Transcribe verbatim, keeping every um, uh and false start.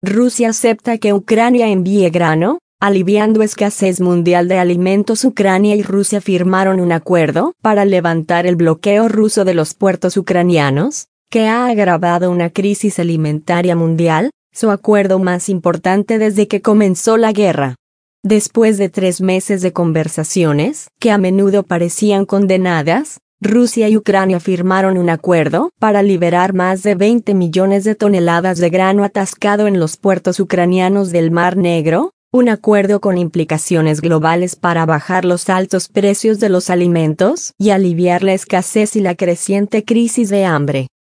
Rusia acepta que Ucrania envíe grano, aliviando escasez mundial de alimentos. Ucrania y Rusia firmaron un acuerdo para levantar el bloqueo ruso de los puertos ucranianos, que ha agravado una crisis alimentaria mundial, su acuerdo más importante desde que comenzó la guerra. Después de tres meses de conversaciones, que a menudo parecían condenadas, Rusia y Ucrania firmaron un acuerdo para liberar más de veinte millones de toneladas de grano atascado en los puertos ucranianos del Mar Negro, un acuerdo con implicaciones globales para bajar los altos precios de los alimentos y aliviar la escasez y la creciente crisis de hambre.